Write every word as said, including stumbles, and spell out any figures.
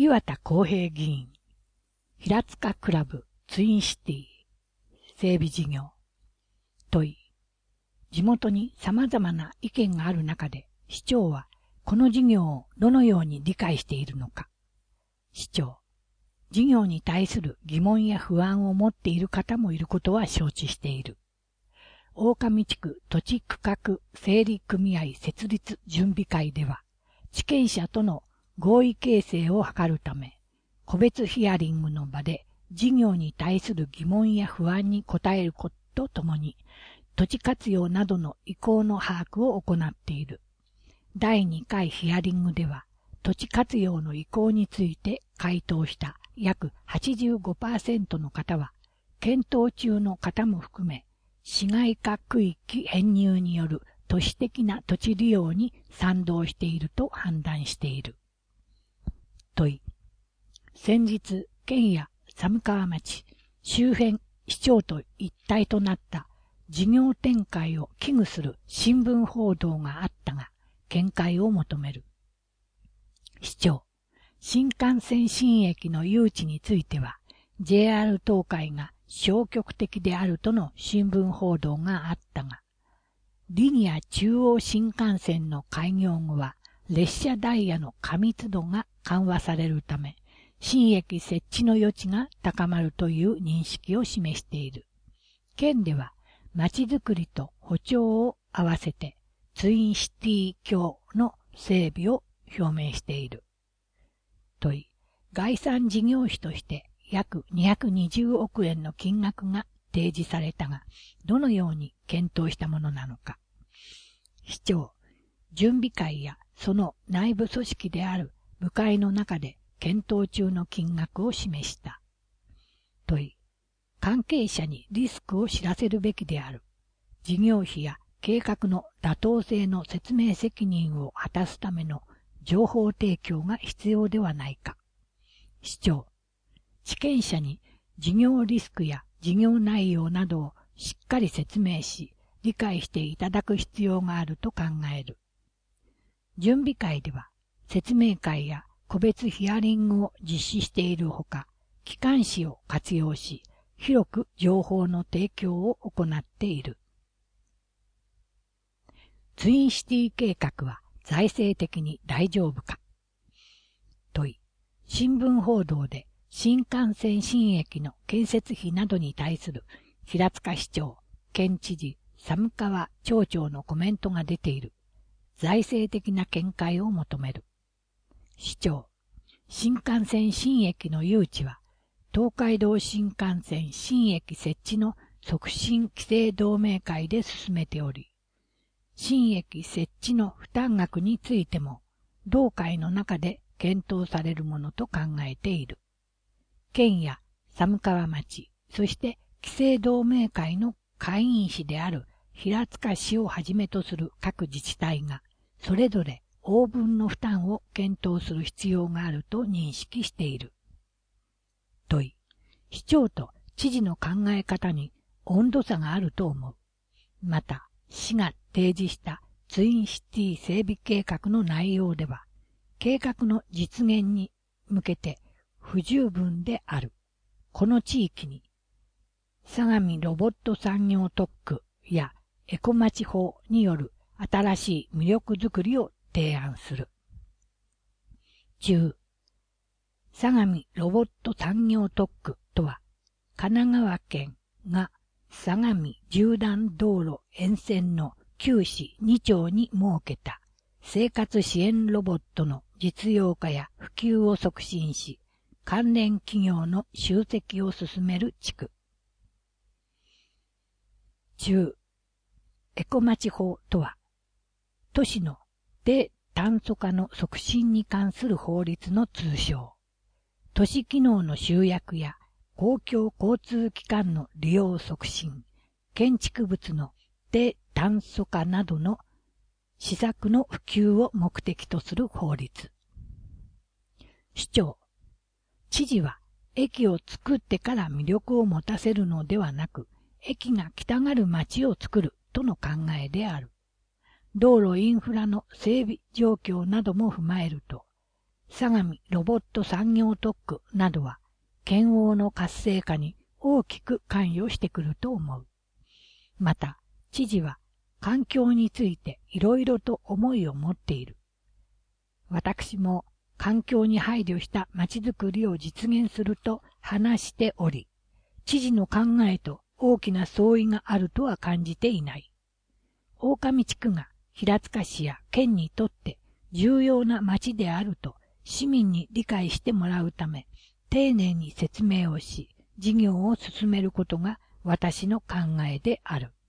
岩田公平議員、平塚クラブツインシティ整備事業。問い。地元に様々な意見がある中で、市長はこの事業をどのように理解しているのか。市長。事業に対する疑問や不安を持っている方もいることは承知している。大上地区土地区画整理組合設立準備会では、地権者との合意形成を図るため、個別ヒアリングの場で事業に対する疑問や不安に答えることとともに、土地活用などの意向の把握を行っている。だいにかいヒアリングでは、土地活用の意向について回答した約 はちじゅうごパーセント の方は、検討中の方も含め、市街化区域編入による都市的な土地利用に賛同していると判断している。問い。先日、県や寒川町、周辺市長と一体となった事業展開を危惧する新聞報道があったが、見解を求める。市長、新幹線新駅の誘致については、ジェイアール 東海が消極的であるとの新聞報道があったが、リニア中央新幹線の開業後は、列車ダイヤの過密度が緩和されるため、新駅設置の余地が高まるという認識を示している。県では、まちづくりと歩調を合わせて、ツインシティ橋の整備を表明している。問い、概算事業費として約にひゃくにじゅうおくえんの金額が提示されたが、どのように検討したものなのか。市長、準備会やその内部組織である部会の中で検討中の金額を示した。問い、関係者にリスクを知らせるべきである。事業費や計画の妥当性の説明責任を果たすための情報提供が必要ではないか。市長、地権者に事業リスクや事業内容などをしっかり説明し、理解していただく必要があると考える。準備会では、説明会や個別ヒアリングを実施しているほか、機関誌を活用し、広く情報の提供を行っている。ツインシティ計画は財政的に大丈夫か。問い、新聞報道で新幹線新駅の建設費などに対する平塚市長、県知事、寒川町長のコメントが出ている。財政的な見解を求める。市長、新幹線新駅の誘致は、東海道新幹線新駅設置の促進規制同盟会で進めており、新駅設置の負担額についても、同会の中で検討されるものと考えている。県や寒川町、そして規制同盟会の会員士である平塚市をはじめとする各自治体が、それぞれ応分の負担を検討する必要があると認識している。問い、市長と知事の考え方に温度差があると思う。また、市が提示したツインシティ整備計画の内容では、計画の実現に向けて不十分である。この地域に、相模ロボット産業特区やエコまち法による新しい魅力づくりを提案する。中、相模ロボット産業特区とは、神奈川県が相模縦断道路沿線の旧市に町に設けた生活支援ロボットの実用化や普及を促進し、関連企業の集積を進める地区。中、エコまち法とは、都市の低炭素化の促進に関する法律の通称。都市機能の集約や公共交通機関の利用促進、建築物の低炭素化などの施策の普及を目的とする法律。市長、知事は駅を作ってから魅力を持たせるのではなく、駅が来たがる街を作るとの考えである。道路インフラの整備状況なども踏まえると、 相模ロボット産業特区などは、県央の活性化に大きく関与してくると思う。また、知事は環境についていろいろと思いを持っている。私も環境に配慮したまちづくりを実現すると話しており、知事の考えと大きな相違があるとは感じていない。狼地区が平塚市や県にとって重要な町であると市民に理解してもらうため、丁寧に説明をし、事業を進めることが私の考えである。